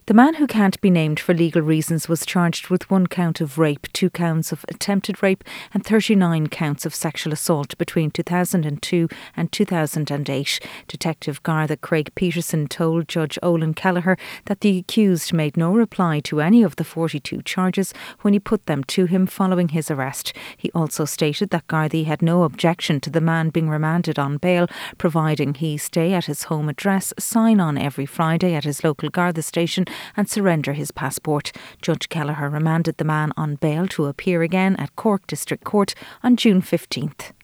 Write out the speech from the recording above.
The man who can't be named for legal reasons was charged with 1 count of rape, 2 counts of attempted rape and 39 counts of sexual assault between 2002 and 2008. Detective Garda Craig Peterson told Judge Olin Kelleher that the accused made no reply to any of the 42 charges when he put them to him following his arrest. He also stated that Gardaí had no objection to the man being remanded on bail, providing he stay at his home address, sign on every Friday at his local Garda station and surrender his passport. Judge Kelleher remanded the man on bail to appear again at Cork District Court on June 15th.